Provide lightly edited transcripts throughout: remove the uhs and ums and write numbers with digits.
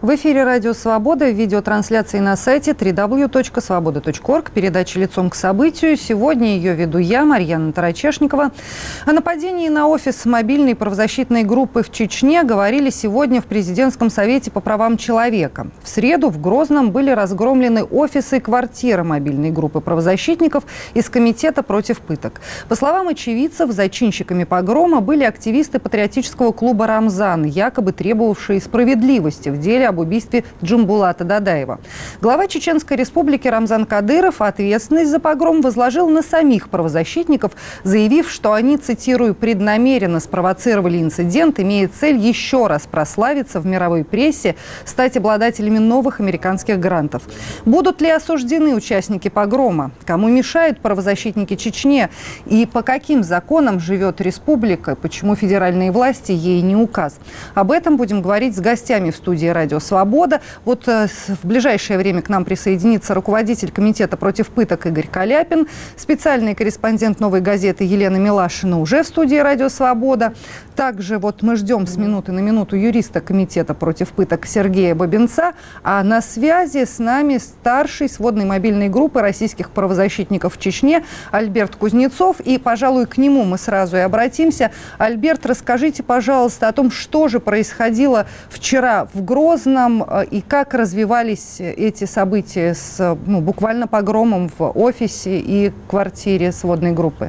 В эфире «Радио Свобода», видеотрансляции на сайте www.svoboda.org, передача «Лицом к событию». Сегодня ее веду я, Марьяна Тарачешникова. О нападении на офис мобильной правозащитной группы в Чечне говорили сегодня в Президентском совете по правам человека. В среду в Грозном были разгромлены офисы и квартиры мобильной группы правозащитников из Комитета против пыток. По словам очевидцев, зачинщиками погрома были активисты патриотического клуба «Рамзан», якобы требовавшие справедливости в деле об убийстве Джамбулата Дадаева. Глава Чеченской республики Рамзан Кадыров ответственность за погром возложил на самих правозащитников, заявив, что они, цитирую, «преднамеренно спровоцировали инцидент, имея цель еще раз прославиться в мировой прессе, стать обладателями новых американских грантов». Будут ли осуждены участники погрома? Кому мешают правозащитники Чечне? И по каким законам живет республика? Почему федеральные власти ей не указ? Об этом будем говорить с гостями в студии «Радио Свобода». Вот в ближайшее время к нам присоединится руководитель Комитета против пыток Игорь Каляпин, специальный корреспондент «Новой газеты» Елена Милашина уже в студии «Радио Свобода». Также вот мы ждем с минуты на минуту юриста Комитета против пыток Сергея Бабинца. А на связи с нами старший сводной мобильной группы российских правозащитников в Чечне Альберт Кузнецов. И, пожалуй, к нему мы сразу и обратимся. Альберт, расскажите, пожалуйста, о том, что же происходило вчера в Грозном и как развивались эти события с буквально погромом в офисе и квартире сводной группы.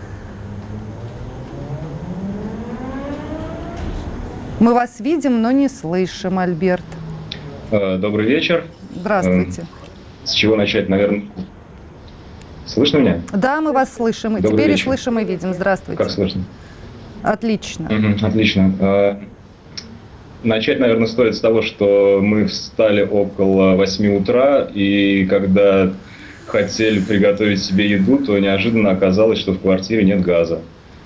Мы вас видим, но не слышим, Альберт. Добрый вечер. Здравствуйте. С чего начать, наверное? Слышно меня? Да, мы вас слышим. И теперь и слышим, и видим. Здравствуйте. Как слышно? Отлично. Отлично. Начать, наверное, стоит с того, что мы встали около 8 утра, и когда хотели приготовить себе еду, то неожиданно оказалось, что в квартире нет газа.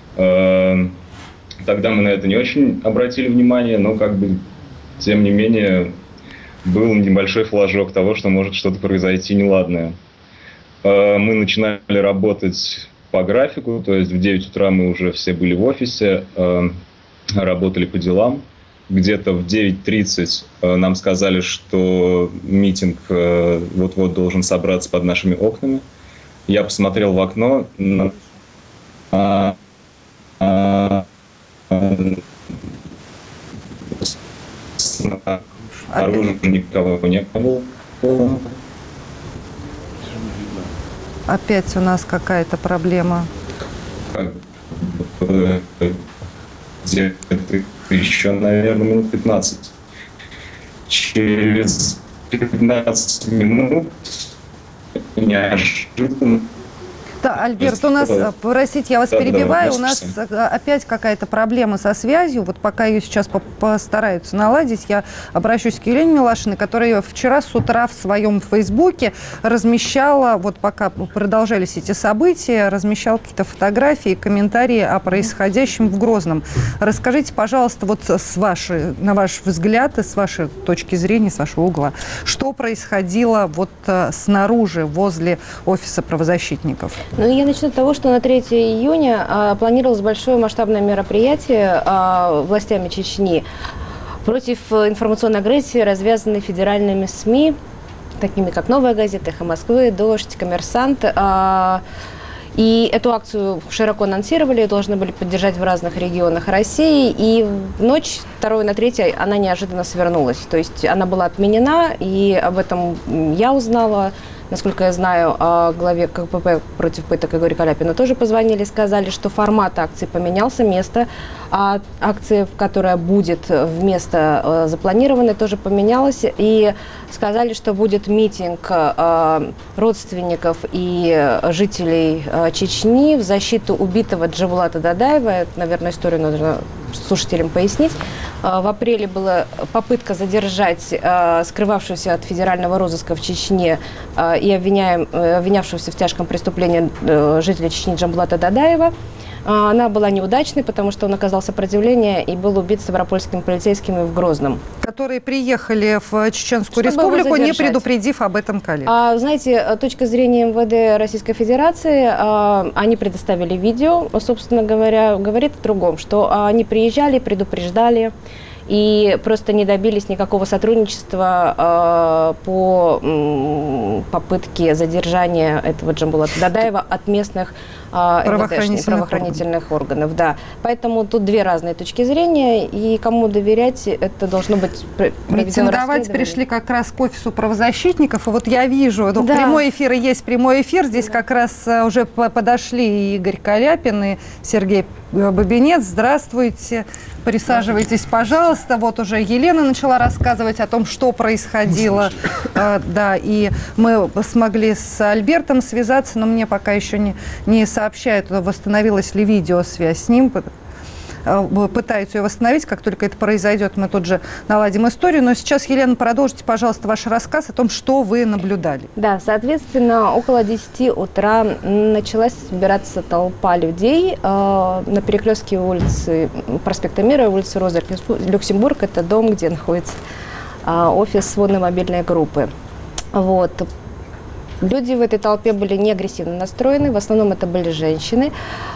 Тогда мы на это не очень обратили внимание, но тем не менее был небольшой флажок того, что может что-то произойти неладное. Мы начинали работать по графику, то есть в 9 утра мы уже все были в офисе, работали по делам. Где-то в 9:30 нам сказали, что митинг вот-вот должен собраться под нашими окнами. Я посмотрел в окно, снаружи никого не было. Опять у нас какая-то проблема. Еще, наверное, минут 15. Через 15 минут неожиданно... Да, Альберт, у нас, простите, я вас перебиваю, у нас опять какая-то проблема со связью. Вот пока ее сейчас постараются наладить, я обращусь к Елене Милашиной, которая вчера с утра в своем Фейсбуке размещала, вот пока продолжались эти события, размещала какие-то фотографии, комментарии о происходящем в Грозном. Расскажите, пожалуйста, вот на ваш взгляд и с вашей точки зрения, с вашего угла, что происходило вот снаружи, возле офиса правозащитников? Я начну с того, что на 3 июня планировалось большое масштабное мероприятие властями Чечни против информационной агрессии, развязанной федеральными СМИ, такими как «Новая газета», «Эхо Москвы», «Дождь», «Коммерсант». И эту акцию широко анонсировали, должны были поддержать в разных регионах России. И в ночь 2 на 3 она неожиданно свернулась. То есть она была отменена, и об этом я узнала. Насколько я знаю, главе КПП против пыток Игорю Каляпину тоже позвонили, сказали, что формат акции поменялся, место акции, которая будет вместо запланированной, тоже поменялось. И сказали, что будет митинг родственников и жителей Чечни в защиту убитого Джамбулата Дадаева. Это, наверное, историю нужно слушателям пояснить. В апреле была попытка задержать скрывавшегося от федерального розыска в Чечне и обвинявшегося в тяжком преступлении жителя Чечни Джамбулата Дадаева. Она была неудачной, потому что он оказал сопротивление и был убит ставропольскими полицейскими в Грозном. Которые приехали в Чеченскую республику, не предупредив об этом коллег. Знаете, точка зрения МВД Российской Федерации, они предоставили видео, собственно говоря, говорит о другом, что они приезжали, предупреждали, и просто не добились никакого сотрудничества по попытке задержания этого Джамбулата Дадаева от местных правоохранительных органов. Да. Поэтому тут две разные точки зрения, и кому доверять, это должно быть проведено Митинговать пришли как раз к офису правозащитников, и вот я вижу, да. Прямой эфир и есть прямой эфир, здесь как раз уже подошли и Игорь Каляпин, и Сергей Бабинец. Здравствуйте, присаживайтесь, пожалуйста. Вот уже Елена начала рассказывать о том, что происходило. Да, и мы смогли с Альбертом связаться, но мне пока еще не сообщают, восстановилась ли видеосвязь с ним. Пытаются ее восстановить. Как только это произойдет, мы тут же наладим историю. Но сейчас, Елена, продолжите, пожалуйста, ваш рассказ о том, что вы наблюдали. Да, соответственно, около 10 утра началась собираться толпа людей на перекрестке улицы проспекта Мира и улицы Роза Люксембург. Это дом, где находится офис сводной мобильной группы. Вот. Люди в этой толпе были не агрессивно настроены, в основном это были женщины.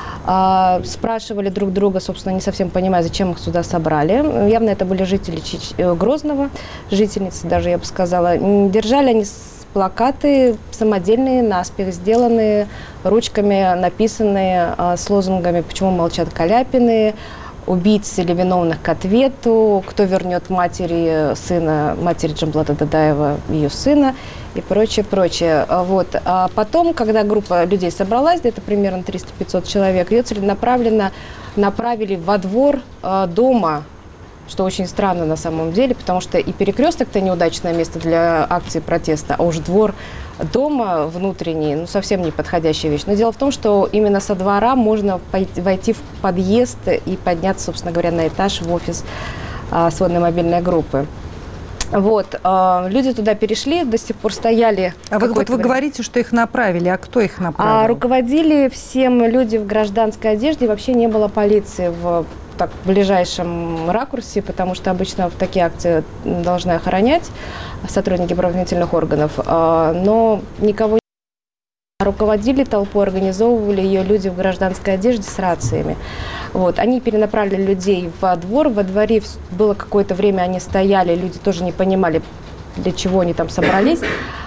Спрашивали друг друга, собственно, не совсем понимая, зачем их сюда собрали. Явно это были жители Грозного, жительницы даже, я бы сказала. Держали они плакаты самодельные, наспех сделанные, ручками написанные, с лозунгами «Почему молчат Каляпины?», «Убийц или виновных к ответу», «Кто вернет матери Джамбулата Дадаева, ее сына?» и прочее, прочее. Вот. А потом, когда группа людей собралась, где-то примерно 300-500 человек, ее целенаправленно направили во двор дома, что очень странно на самом деле, потому что и перекресток-то неудачное место для акции протеста, а уж двор дома внутренний, совсем не подходящая вещь. Но дело в том, что именно со двора можно войти в подъезд и подняться, собственно говоря, на этаж в офис сводной мобильной группы. Вот, люди туда перешли, до сих пор стояли. А вы говорите, что их направили, а кто их направил? Руководили всем люди в гражданской одежде, и вообще не было полиции в ближайшем ракурсе, потому что обычно в такие акции должны охранять сотрудники правоохранительных органов, но никого не руководили толпой, организовывали ее люди в гражданской одежде с рациями. Вот. Они перенаправили людей во двор. Во дворе было какое-то время, они стояли, люди тоже не понимали, для чего они там собрались.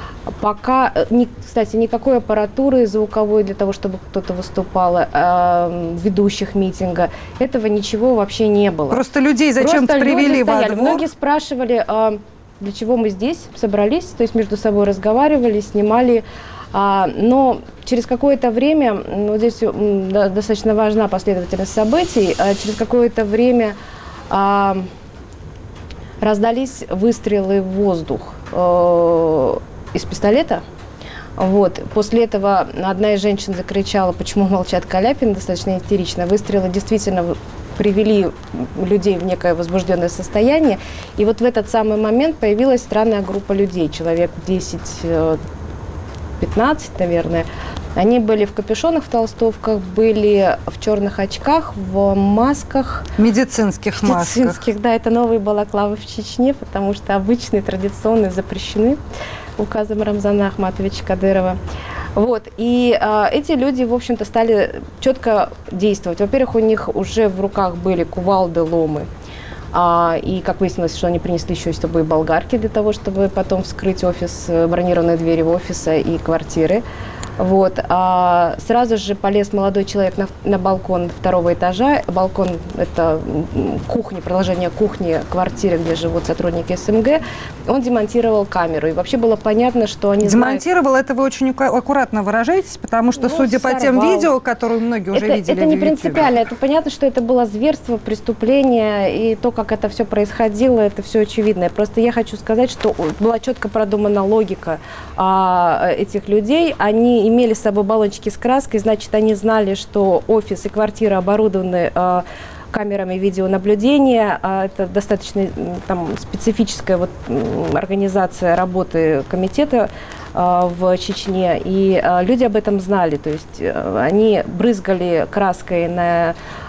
Пока, кстати, никакой аппаратуры звуковой для того, чтобы кто-то выступал, ведущих митинга, этого ничего вообще не было. Просто людей зачем-то привели во двор? Многие спрашивали, для чего мы здесь собрались, то есть между собой разговаривали, снимали. Но через какое-то время, вот здесь достаточно важна последовательность событий, через какое-то время раздались выстрелы в воздух из пистолета. Вот. После этого одна из женщин закричала, почему молчат Каляпин, достаточно истерично. Выстрелы действительно привели людей в некое возбужденное состояние. И вот в этот самый момент появилась странная группа людей, человек 10-15, наверное. Они были в капюшонах, в толстовках, были в черных очках, в масках. Медицинских масках. Да, это новые балаклавы в Чечне, потому что обычные, традиционные запрещены указом Рамзана Ахматовича Кадырова. Вот. И эти люди, в общем-то, стали четко действовать. Во-первых, у них уже в руках были кувалды, ломы. И, как выяснилось, что они принесли еще и с собой болгарки для того, чтобы потом вскрыть офис, бронированные двери офиса и квартиры. Вот. Сразу же полез молодой человек на балкон второго этажа. Балкон – это кухня, продолжение кухни квартиры, где живут сотрудники СМГ. Он демонтировал камеру. И вообще было понятно, что они демонтировал, это вы очень аккуратно выражаетесь, потому что, судя по тем видео, которые многие уже видели это не принципиально. Это понятно, что это было зверство, преступление. И то, как это все происходило, это все очевидно. Просто я хочу сказать, что была четко продумана логика этих людей. Они имели с собой баллончики с краской, значит, они знали, что офис и квартира оборудованы камерами видеонаблюдения. Это достаточно специфическая организация работы комитета в Чечне, и люди об этом знали. То есть они брызгали краской на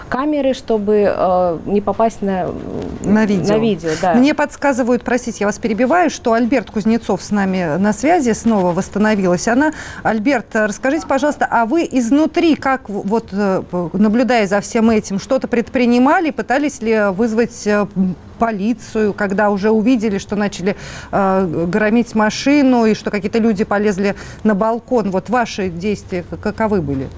камеры, чтобы не попасть на видео. Да. Мне подсказывают, простите, я вас перебиваю, что Альберт Кузнецов с нами на связи, снова восстановилась она. Альберт, расскажите, пожалуйста, а вы изнутри, как вот наблюдая за всем этим, что-то предпринимали, пытались ли вызвать полицию, когда уже увидели, что начали громить машину и что какие-то люди полезли на балкон? Вот ваши действия каковы были?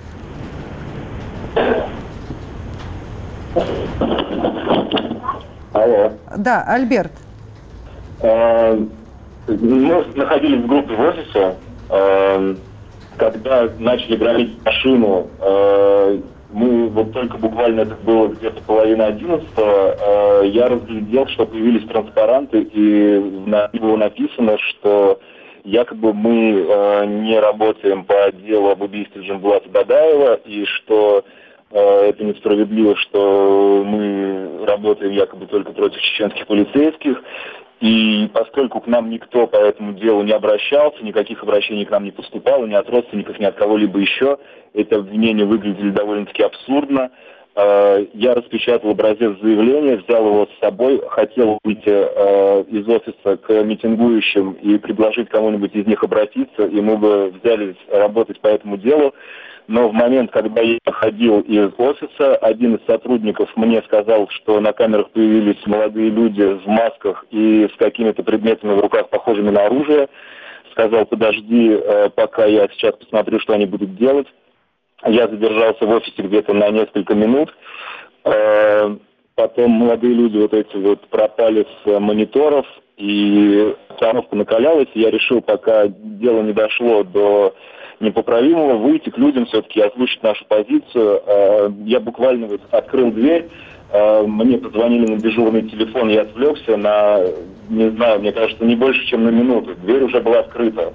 Алло. Да, Альберт. Мы находились в группе в офисе, когда начали громить машину. Мы вот только буквально, это было где-то 10:30, я разглядел, что появились транспаранты, и на них было написано, что якобы мы не работаем по делу об убийстве Джамбулата Бадаева, и что это несправедливо, что мы работаем якобы только против чеченских полицейских. И поскольку к нам никто по этому делу не обращался, никаких обращений к нам не поступало, ни от родственников, ни от кого-либо еще, это обвинения выглядели довольно-таки абсурдно. Я распечатал образец заявления, взял его с собой, хотел выйти из офиса к митингующим и предложить кому-нибудь из них обратиться, и мы бы взялись работать по этому делу. Но в момент, когда я ходил из офиса, один из сотрудников мне сказал, что на камерах появились молодые люди в масках и с какими-то предметами в руках, похожими на оружие. Сказал: подожди, пока я сейчас посмотрю, что они будут делать. Я задержался в офисе где-то на несколько минут. Потом молодые люди вот эти вот пропали с мониторов, и обстановка накалялась, и я решил, пока дело не дошло до непоправимого, выйти к людям все-таки, озвучить нашу позицию. Я буквально вот открыл дверь, мне позвонили на дежурный телефон, я отвлекся на, не знаю, мне кажется, не больше, чем на минуту. Дверь уже была открыта.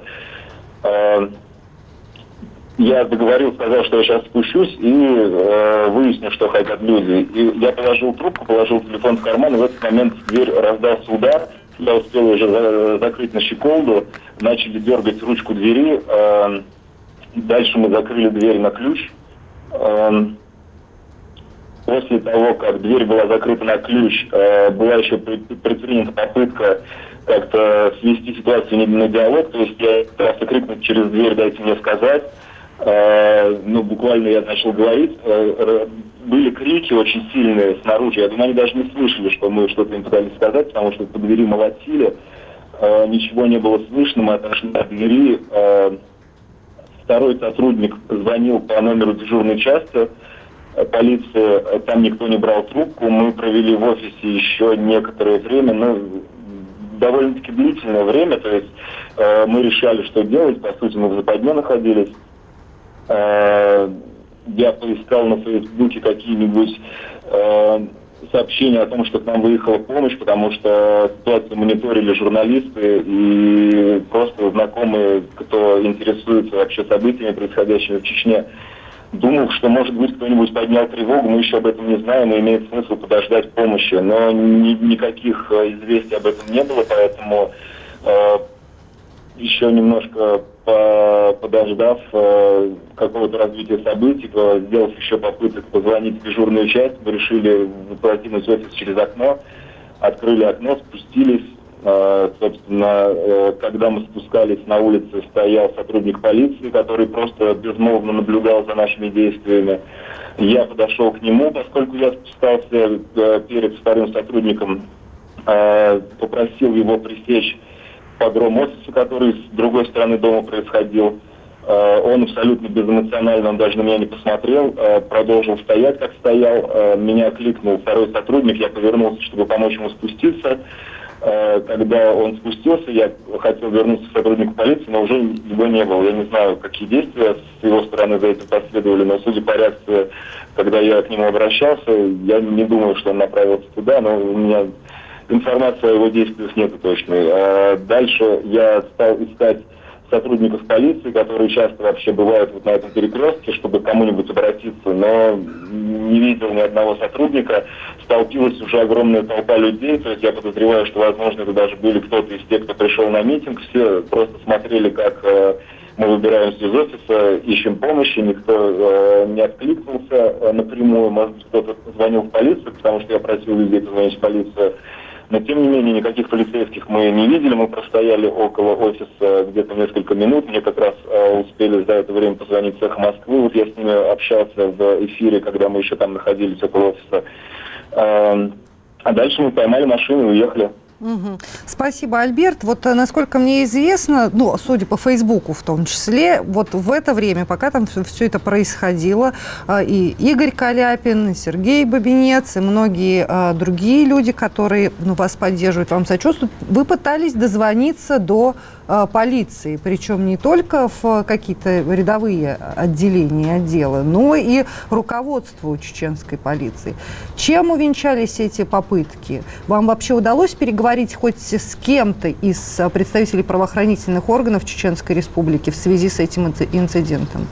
Я договорил, сказал, что я сейчас спущусь и выясню, что хотят люди. И я положил трубку, положил телефон в карман, и в этот момент в дверь раздался удар. Я успел уже закрыть на щеколду, начали дергать ручку двери. Дальше мы закрыли дверь на ключ. После того, как дверь была закрыта на ключ, была еще предпринята попытка как-то свести ситуацию на диалог. То есть я просто крикнул через дверь: дайте мне сказать. Буквально я начал говорить. Были крики очень сильные снаружи. Я думаю, они даже не слышали, что мы что-то им пытались сказать, потому что по двери молотили. Ничего не было слышно, мы отошли от двери. Второй сотрудник звонил по номеру дежурной части полиции, там никто не брал трубку. Мы провели в офисе еще некоторое время, довольно-таки длительное время, то есть мы решали, что делать, по сути мы в западне находились. Я поискал на Фейсбуке какие-нибудь сообщения о том, что к нам выехала помощь, потому что ситуацию мониторили журналисты и просто знакомые, кто интересуется вообще событиями, происходящими в Чечне. Думал, что, может быть, кто-нибудь поднял тревогу, мы еще об этом не знаем, и имеет смысл подождать помощи. Но никаких известий об этом не было, поэтому еще немножко подождав какого-то развития событий, сделав еще попыток позвонить в дежурную часть, мы решили покинуть офис через окно, открыли окно, спустились. Собственно, когда мы спускались, на улице стоял сотрудник полиции, который просто безмолвно наблюдал за нашими действиями. Я подошел к нему, поскольку я спускался перед вторым сотрудником, попросил его пресечь погром офиса, который с другой стороны дома происходил. Он абсолютно безэмоционально, он даже на меня не посмотрел, продолжил стоять, как стоял. Меня кликнул второй сотрудник, я повернулся, чтобы помочь ему спуститься. Когда он спустился, я хотел вернуться к сотруднику полиции, но уже его не было. Я не знаю, какие действия с его стороны за этим последовали, но судя по реакции, когда я к нему обращался, я не думаю, что он направился туда, но у меня информации о его действиях нет точной. Дальше я стал искать сотрудников полиции, которые часто вообще бывают вот на этом перекрестке, чтобы к кому-нибудь обратиться, но не видел ни одного сотрудника. Столпилась уже огромная толпа людей, то есть я подозреваю, что, возможно, это даже были кто-то из тех, кто пришел на митинг. Все просто смотрели, как Мы выбираемся из офиса, ищем помощи, никто не откликнулся напрямую. Может быть, кто-то звонил в полицию, потому что я просил людей позвонить в полицию. Но, тем не менее, никаких полицейских мы не видели. Мы простояли около офиса где-то несколько минут. Мне как раз успели за это время позвонить в «Эхо Москвы». Вот я с ними общался в эфире, когда мы еще там находились около офиса. А дальше мы поймали машину и уехали. Угу. Спасибо, Альберт. Вот насколько мне известно, ну, судя по Фейсбуку в том числе, вот в это время, пока там все это происходило, и Игорь Каляпин, и Сергей Бабинец, и многие другие люди, которые вас поддерживают, вам сочувствуют, вы пытались дозвониться до полиции, причем не только в какие-то рядовые отделения, отделы, но и руководству чеченской полиции. Чем увенчались эти попытки? Вам вообще удалось переговорить хоть с кем-то из представителей правоохранительных органов Чеченской Республики в связи с этим инцидентом?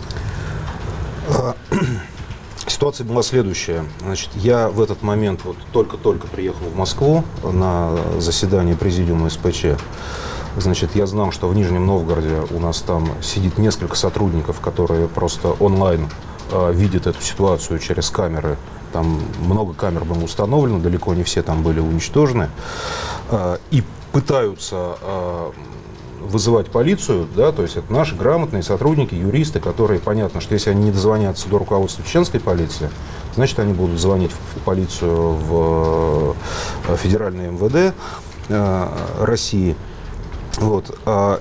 Ситуация была следующая. Значит, я в этот момент вот только-только приехал в Москву на заседание президиума СПЧ. Значит, я знал, что в Нижнем Новгороде у нас там сидит несколько сотрудников, которые просто онлайн видят эту ситуацию через камеры. Там много камер было установлено, далеко не все там были уничтожены. И пытаются вызывать полицию, да, то есть это наши грамотные сотрудники, юристы, которые, понятно, что если они не дозвонятся до руководства чеченской полиции, значит, они будут звонить в полицию, в федеральное МВД России. Вот.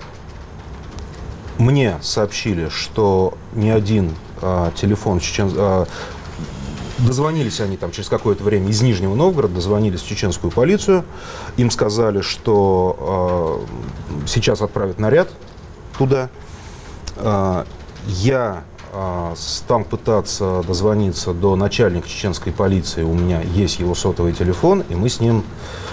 Мне сообщили, что ни один телефон дозвонились они там через какое-то время из Нижнего Новгорода, дозвонились в чеченскую полицию. Им сказали, что сейчас отправят наряд туда. Я стал пытаться дозвониться до начальника чеченской полиции. У меня есть его сотовый телефон, и мы с ним,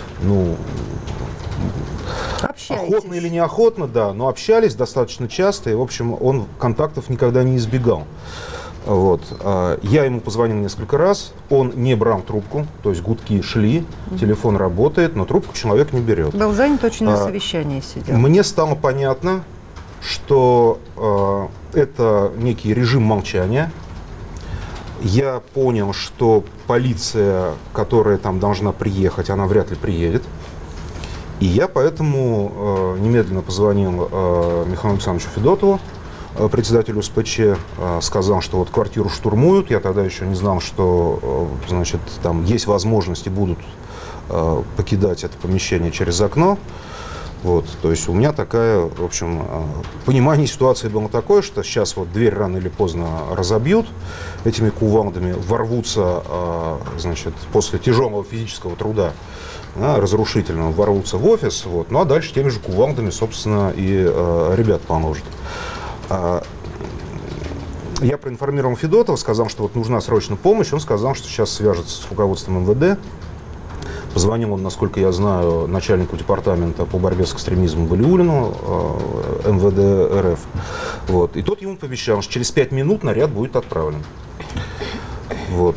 Общаетесь. Охотно или неохотно, да, но общались достаточно часто, и, в общем, он контактов никогда не избегал. Вот. Я ему позвонил несколько раз, он не брал трубку, то есть гудки шли, телефон работает, но трубку человек не берет. Был занят, очень на совещании сидел. Мне стало понятно, что это некий режим молчания. Я понял, что полиция, которая там должна приехать, она вряд ли приедет. И я поэтому немедленно позвонил Михаилу Александровичу Федотову, председателю СПЧ, сказал, что вот квартиру штурмуют. Я тогда еще не знал, что, значит, там есть возможности, будут покидать это помещение через окно. Вот, то есть у меня такая, в общем, понимание ситуации было такое, что сейчас вот дверь рано или поздно разобьют этими кувалдами, ворвутся, значит, после тяжелого физического труда, разрушительного, ворвутся в офис, вот, ну а дальше теми же кувалдами, собственно, и ребят поможет. Я проинформировал Федотова, сказал, что вот нужна срочно помощь, он сказал, что сейчас свяжется с руководством МВД. Позвонил он, насколько я знаю, начальнику департамента по борьбе с экстремизмом Валиуллину, МВД РФ. Вот. И тот ему пообещал, что через 5 минут наряд будет отправлен. Вот.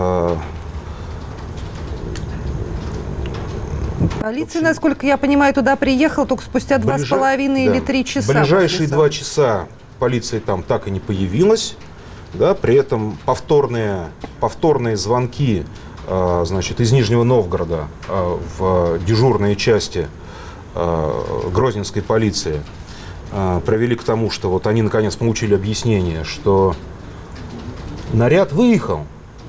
Полиция, насколько я понимаю, туда приехала только спустя 2,5 или 3 часа. Ближайшие 2 часа полиция там так и не появилась. Да, при этом повторные звонки, значит, из Нижнего Новгорода в дежурные части грозненской полиции привели к тому, что вот они наконец получили объяснение, что наряд выехал,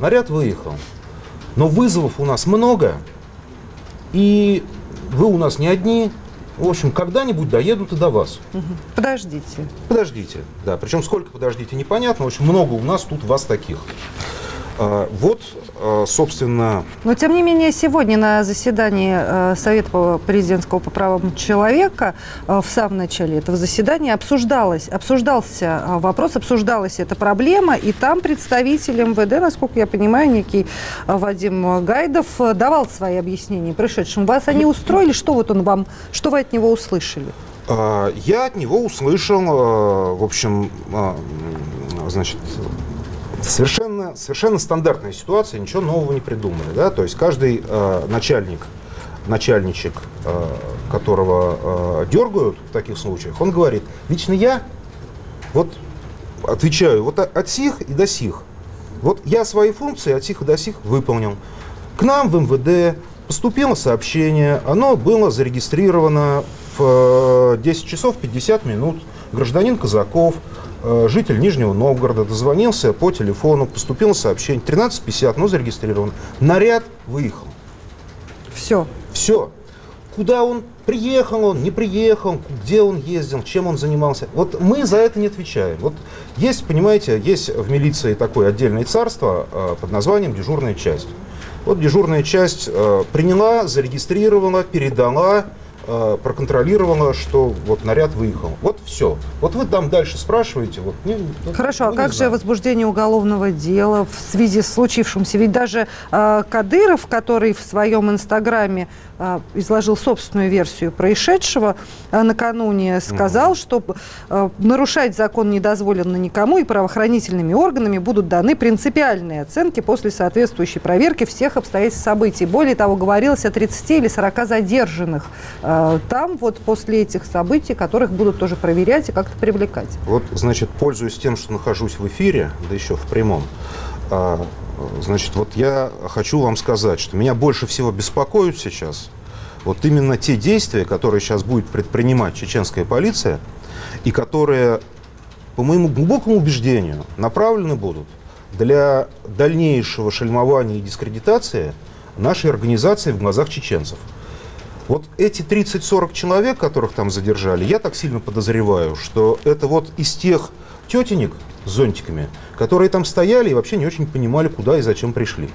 но вызовов у нас много, и вы у нас не одни. В общем, когда-нибудь доедут и до вас. Подождите. Подождите, да. Причем сколько подождите, непонятно. Очень много у нас тут вас таких. Вот, собственно... Но, тем не менее, сегодня на заседании Совета президентского по правам человека в самом начале этого заседания обсуждался вопрос, обсуждалась эта проблема, и там представитель МВД, насколько я понимаю, некий Вадим Гайдов, давал свои объяснения пришедшим. Вас они устроили? Что вот он вам, что вы от него услышали? Я от него услышал, в общем, значит... Совершенно стандартная ситуация, ничего нового не придумали. Да? То есть каждый начальничек, которого дергают в таких случаях, он говорит: лично я Вот отвечаю, вот от сих и до сих. Вот я свои функции от сих и до сих выполнил. К нам в МВД поступило сообщение, оно было зарегистрировано в 10 часов 50 минут. Гражданин Казаков, житель Нижнего Новгорода, дозвонился по телефону, поступило сообщение, 13:50, но зарегистрировано. Наряд выехал. Все. Все. Куда он приехал, он не приехал, где он ездил, чем он занимался. Вот мы за это не отвечаем. Вот есть, понимаете, есть в милиции такое отдельное царство под названием дежурная часть. Вот дежурная часть приняла, зарегистрировала, передала, проконтролировала, что вот наряд выехал. Вот все. Вот вы там дальше спрашиваете. Вот, Хорошо, а как же возбуждение уголовного дела в связи с случившимся? Ведь даже Кадыров, который в своем инстаграме изложил собственную версию происшедшего накануне, сказал, что нарушать закон не дозволено никому, и правоохранительными органами будут даны принципиальные оценки после соответствующей проверки всех обстоятельств событий. Более того, говорилось о 30 или 40 задержанных там вот после этих событий, которых будут тоже проверять и как-то привлекать. Вот, значит, пользуясь тем, что нахожусь в эфире, да еще в прямом, значит, вот я хочу вам сказать, что меня больше всего беспокоит сейчас вот именно те действия, которые сейчас будет предпринимать чеченская полиция, и которые, по моему глубокому убеждению, направлены будут для дальнейшего шельмования и дискредитации нашей организации в глазах чеченцев. Вот эти 30-40 человек, которых там задержали, я так сильно подозреваю, что это вот из тех тетенек с зонтиками, которые там стояли и вообще не очень понимали, куда и зачем пришли.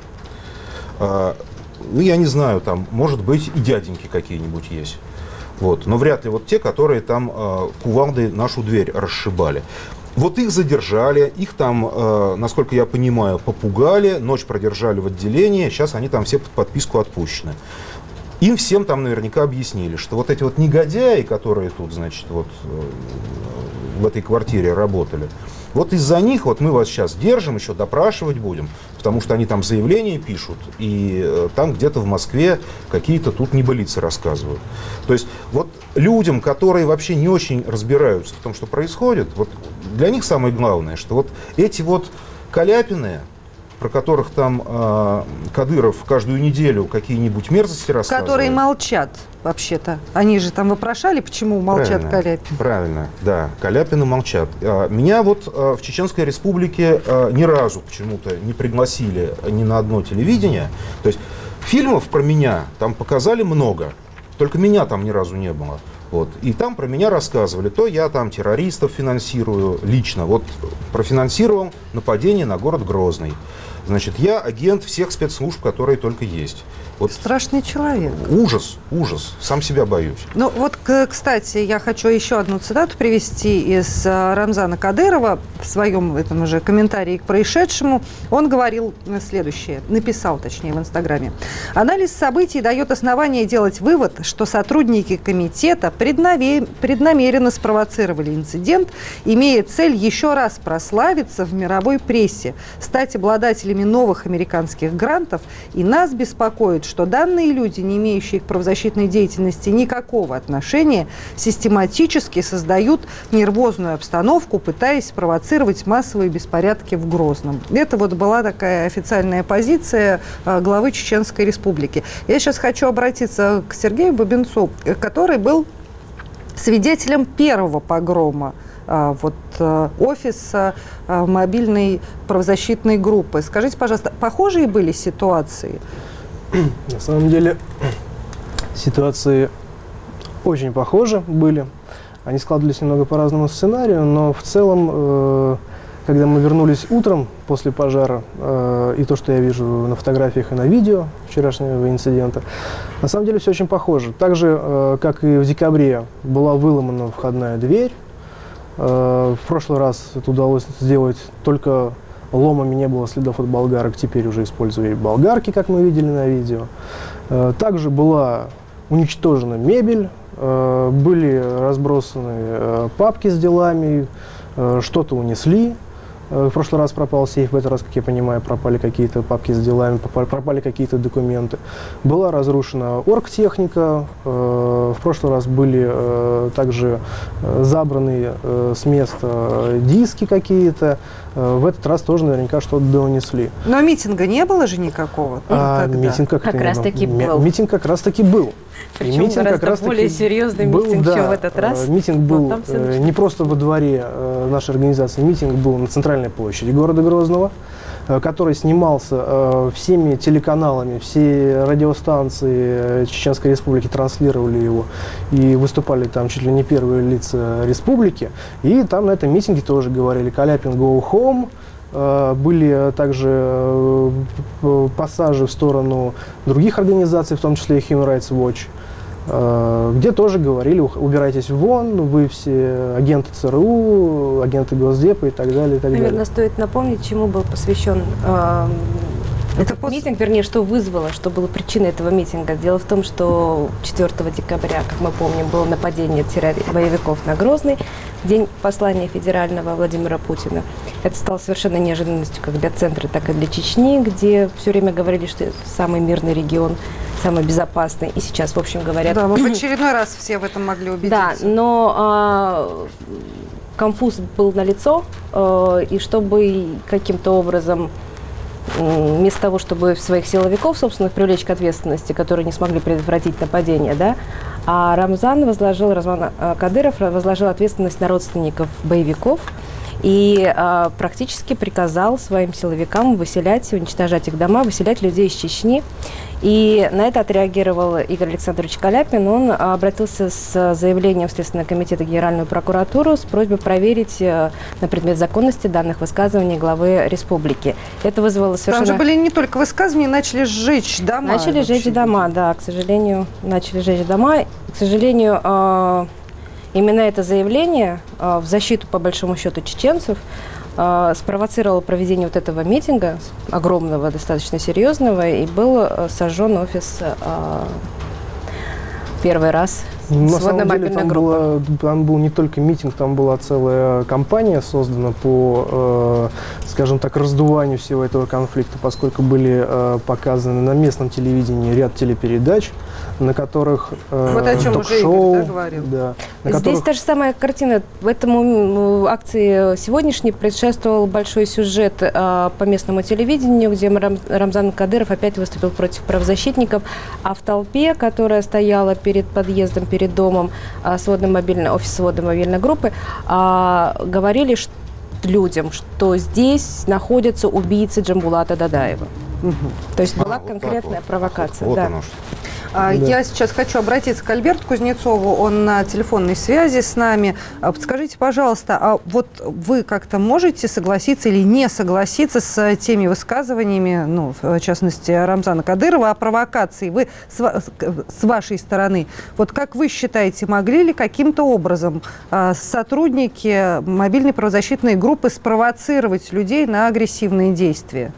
Ну, я не знаю, там, может быть, и дяденьки какие-нибудь есть. Вот. Но вряд ли вот те, которые там кувалдой нашу дверь расшибали. Вот их задержали, их там, насколько я понимаю, попугали, ночь продержали в отделении, сейчас они там все под подписку отпущены. Им всем там наверняка объяснили, что вот эти вот негодяи, которые тут, значит, вот в этой квартире работали, вот из-за них вот мы вас сейчас держим, еще допрашивать будем, потому что они там заявления пишут, и там где-то в Москве какие-то тут небылицы рассказывают. То есть вот людям, которые вообще не очень разбираются в том, что происходит, вот для них самое главное, что вот эти вот Каляпины, про которых там Кадыров каждую неделю какие-нибудь мерзости рассказывает. Которые молчат, вообще-то. Они же там вопрошали, почему молчат Каляпины. Правильно, да. Каляпины молчат. Меня вот в Чеченской Республике ни разу почему-то не пригласили ни на одно телевидение. То есть фильмов про меня там показали много, только меня там ни разу не было. Вот. И там про меня рассказывали, то я там террористов финансирую лично. Вот профинансировал нападение на город Грозный. Значит, я агент всех спецслужб, которые только есть. Вот страшный человек. Ужас, ужас. Сам себя боюсь. Ну вот, кстати, я хочу еще одну цитату привести из Рамзана Кадырова в своем этом же комментарии к происшедшему. Он говорил следующее, написал, точнее, в Инстаграме. Анализ событий дает основание делать вывод, что сотрудники комитета преднамеренно спровоцировали инцидент, имея цель еще раз прославиться в мировой прессе, стать обладателями новых американских грантов, и нас беспокоит, что данные люди, не имеющие к правозащитной деятельности никакого отношения, систематически создают нервозную обстановку, пытаясь спровоцировать массовые беспорядки в Грозном. Это вот была такая официальная позиция главы Чеченской Республики. Я сейчас хочу обратиться к Сергею Бабинцу, который был свидетелем первого погрома офиса мобильной правозащитной группы. Скажите, пожалуйста, похожие были ситуации? На самом деле ситуации очень похожи были. Они складывались немного по разному сценарию, но в целом, когда мы вернулись утром после пожара, и то, что я вижу на фотографиях и на видео вчерашнего инцидента, на самом деле все очень похоже. Так же, как и в декабре, была выломана входная дверь. В прошлый раз это удалось сделать только ломами, не было следов от болгарок, теперь уже используя болгарки, как мы видели на видео. Также была уничтожена мебель, были разбросаны папки с делами, что-то унесли. В прошлый раз пропал сейф, в этот раз, как я понимаю, пропали какие-то папки с делами, пропали какие-то документы. Была разрушена оргтехника, в прошлый раз были также забраны с места диски какие-то, в этот раз тоже наверняка что-то донесли. Но митинга не было же никакого? Митинг как раз-таки был. Митинг как раз-таки был. Причем митинг гораздо как раз более серьезный митинг, чем в этот раз. Митинг был не просто во дворе нашей организации, митинг был на центральной площади города Грозного, который снимался всеми телеканалами, все радиостанции Чеченской Республики транслировали его и выступали там чуть ли не первые лица республики. И там на этом митинге тоже говорили «Каляпин, go home». Были также пассажи в сторону других организаций, в том числе и Human Rights Watch, где тоже говорили: убирайтесь вон, вы все агенты ЦРУ, агенты Госдепа и так далее. И так Наверное, далее. стоит напомнить, чему был посвящен этот митинг, вернее, что вызвало, что было причиной этого митинга. Дело в том, что 4 декабря, как мы помним, было нападение боевиков на Грозный, день послания федерального Владимира Путина. Это стало совершенно неожиданностью как для центра, так и для Чечни, где все время говорили, что это самый мирный регион, самый безопасный. И сейчас, в общем, говорят... Да, мы в очередной раз все в этом могли убедиться. Да, но конфуз был налицо, и чтобы каким-то образом, вместо того, чтобы своих силовиков, собственно, привлечь к ответственности, которые не смогли предотвратить нападение, да, а Рамзан Кадыров возложил ответственность на родственников боевиков и практически приказал своим силовикам выселять, уничтожать их дома, выселять людей из Чечни. И на это отреагировал Игорь Александрович Каляпин. Он обратился с заявлением в Следственный комитет и Генеральную прокуратуру с просьбой проверить на предмет законности данных высказываний главы республики. Это вызвало совершенно... Там же были не только высказывания, начали сжечь дома. Начали сжечь дома, да, к сожалению, начали сжечь дома. К сожалению, именно это заявление в защиту, по большому счету, чеченцев спровоцировало проведение вот этого митинга, огромного, достаточно серьезного, и был сожжен офис первый раз. На самом деле там был не только митинг, там была целая кампания создана по, скажем так, раздуванию всего этого конфликта, поскольку были показаны на местном телевидении ряд телепередач, на которых вот о чем уже Игорь говорил. Да, здесь та же самая картина. В этому акции сегодняшней предшествовал большой сюжет по местному телевидению, где Рамзан Кадыров опять выступил против правозащитников, а в толпе, которая стояла перед подъездом, перед домом офиса сводной мобильной группы, говорили людям, что здесь находятся убийцы Джамбулата Дадаева. Угу. То есть была конкретная провокация. Вот да. оно что. Я сейчас хочу обратиться к Альберту Кузнецову, он на телефонной связи с нами. Подскажите, пожалуйста, а вот вы как-то можете согласиться или не согласиться с теми высказываниями, ну, в частности, Рамзана Кадырова, о провокации? Вы с вашей стороны, вот как вы считаете, могли ли каким-то образом сотрудники мобильной правозащитной группы спровоцировать людей на агрессивные действия?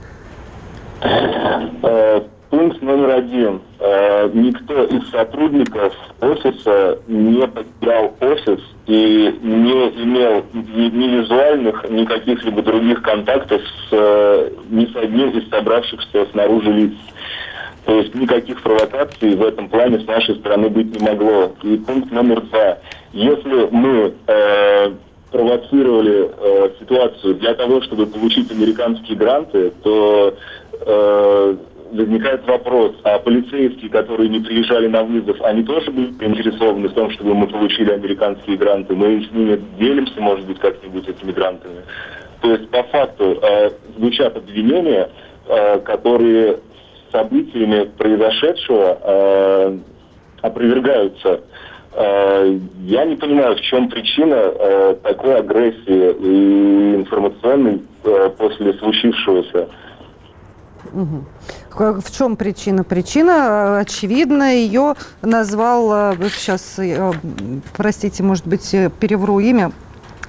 Пункт номер 1. Никто из сотрудников офиса не покидал офис и не имел ни визуальных, ни каких-либо других контактов ни с одним из собравшихся снаружи лиц. То есть никаких провокаций в этом плане с нашей стороны быть не могло. И пункт номер 2. Если мы провоцировали ситуацию для того, чтобы получить американские гранты, то возникает вопрос, а полицейские, которые не приезжали на вызов, они тоже были заинтересованы в том, чтобы мы получили американские гранты? Мы с ними делимся, может быть, как-нибудь этими грантами? То есть, по факту, звучат обвинения, которые событиями произошедшего опровергаются. Я не понимаю, в чем причина такой агрессии и информационной после случившегося. Угу. В чем причина? Причина очевидна, ее назвал, сейчас, простите, может быть, перевру имя,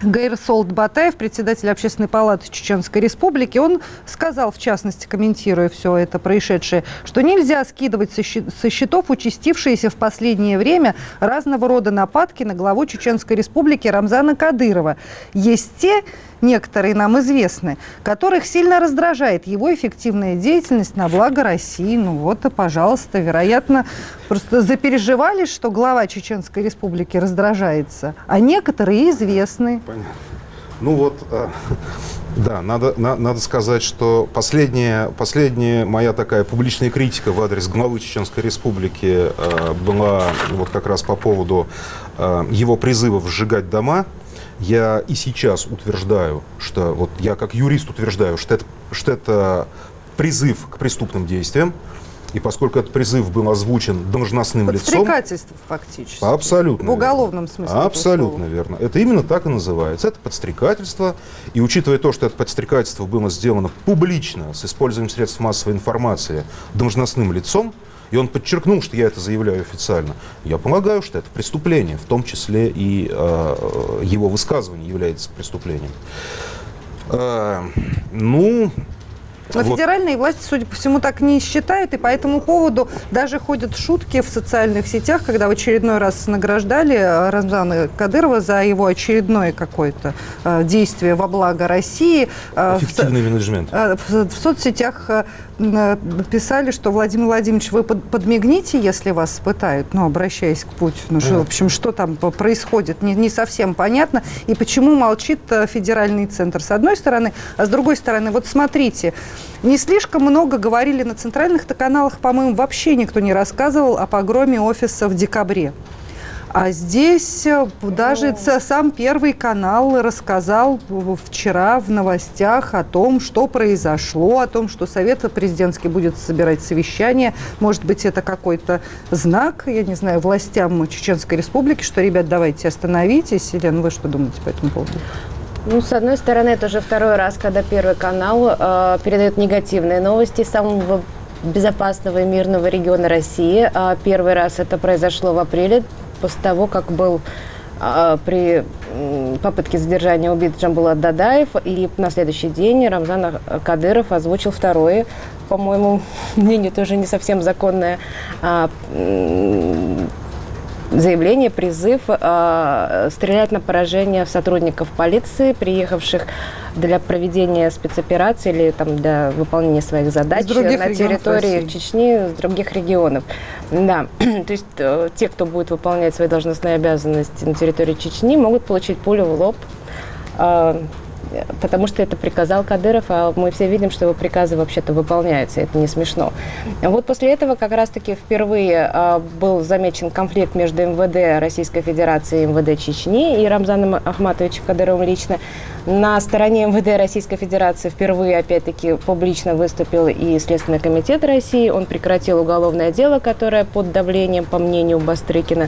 Гайрсолт Батаев, председатель Общественной палаты Чеченской Республики, он сказал, в частности, комментируя все это происшедшее, что нельзя скидывать со счетов участившиеся в последнее время разного рода нападки на главу Чеченской Республики Рамзана Кадырова. Есть те, некоторые нам известны, которых сильно раздражает его эффективная деятельность на благо России. Ну вот и, пожалуйста, вероятно, просто запереживали, что глава Чеченской Республики раздражается, а некоторые известны. Понятно. Ну вот, да, надо сказать, что последняя моя такая публичная критика в адрес главы Чеченской Республики была вот как раз по поводу его призывов сжигать дома. Я и сейчас утверждаю, что вот я как юрист утверждаю, что это призыв к преступным действиям. И поскольку этот призыв был озвучен должностным лицом... Подстрекательство фактически. Абсолютно. В уголовном смысле. Абсолютно верно. Это именно так и называется. Это подстрекательство. И учитывая то, что это подстрекательство было сделано публично, с использованием средств массовой информации, должностным лицом, и он подчеркнул, что я это заявляю официально, я полагаю, что это преступление, в том числе и его высказывание является преступлением. Но федеральные власти, судя по всему, так не считают, и по этому поводу даже ходят шутки в социальных сетях, когда в очередной раз награждали Рамзана Кадырова за его очередное какое-то действие во благо России. Эффективный менеджмент. В соцсетях писали, что Владимир Владимирович, вы подмигните, если вас пытают, ну, обращаясь к Путину. В общем, что там происходит, не совсем понятно. И почему молчит федеральный центр, с одной стороны, а с другой стороны, вот смотрите, не слишком много говорили на центральных каналах, по-моему, вообще никто не рассказывал о погроме офиса в декабре. А здесь даже сам Первый канал рассказал вчера в новостях о том, что произошло, о том, что Совет президентский будет собирать совещание. Может быть, это какой-то знак, я не знаю, властям Чеченской Республики, что, ребят, давайте остановитесь. Елена, вы что думаете по этому поводу? Ну, с одной стороны, это уже второй раз, когда Первый канал передает негативные новости самого безопасного и мирного региона России. Первый раз это произошло в апреле, после того, как был при попытке задержания убит Джамбулат Дадаев, и на следующий день Рамзан Кадыров озвучил второе, по моему мнению, тоже не совсем законное заявление, призыв стрелять на поражение сотрудников полиции, приехавших для проведения спецопераций или там, для выполнения своих задач на территории Чечни, с других регионов. Да. То есть те, кто будет выполнять свои должностные обязанности на территории Чечни, могут получить пулю в лоб, потому что это приказал Кадыров, а мы все видим, что его приказы вообще-то выполняются, это не смешно. Вот после этого как раз-таки впервые был замечен конфликт между МВД Российской Федерации и МВД Чечни и Рамзаном Ахматовичем Кадыровым лично. На стороне МВД Российской Федерации впервые, опять-таки, публично выступил и Следственный комитет России. Он прекратил уголовное дело, которое под давлением, по мнению Бастрыкина,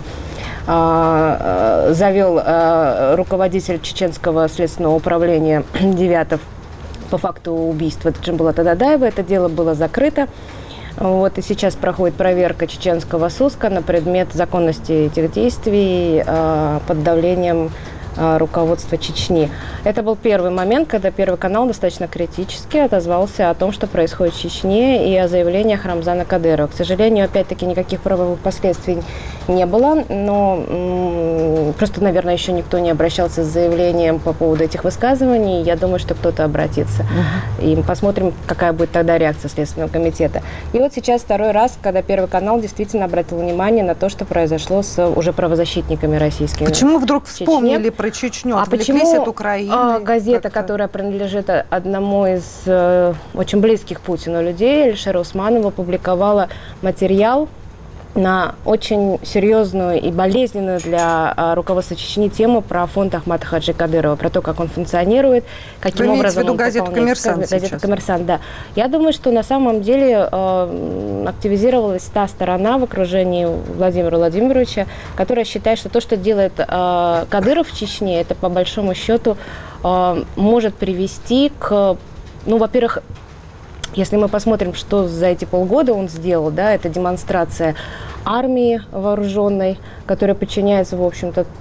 завел руководитель Чеченского следственного управления Девятов по факту убийства Джамбулата Дадаева. Это дело было закрыто. Вот, и сейчас проходит проверка чеченского СУСКа на предмет законности этих действий под давлением руководства Чечни. Это был первый момент, когда Первый канал достаточно критически отозвался о том, что происходит в Чечне, и о заявлениях Рамзана Кадырова. К сожалению, опять-таки, никаких правовых последствий не было, но просто, наверное, еще никто не обращался с заявлением по поводу этих высказываний. Я думаю, что кто-то обратится. И посмотрим, какая будет тогда реакция Следственного комитета. И вот сейчас второй раз, когда Первый канал действительно обратил внимание на то, что произошло с уже правозащитниками российскими. Почему вдруг вспомнили про Чечню? А почему от Украины? Газета, которая принадлежит одному из очень близких Путину людей, Эльшера Усманова, опубликовала материал на очень серьезную и болезненную для руководства Чечни тему про фонд Ахмата Хаджи Кадырова, про то, как он функционирует, каким образом он газету «Коммерсант» газета «Коммерсант», да. Я думаю, что на самом деле активизировалась та сторона в окружении Владимира Владимировича, которая считает, что то, что делает Кадыров в Чечне, это по большому счету может привести к, ну, во-первых, если мы посмотрим, что за эти полгода он сделал, да, это демонстрация армии вооруженной, которая подчиняется, в общем-то,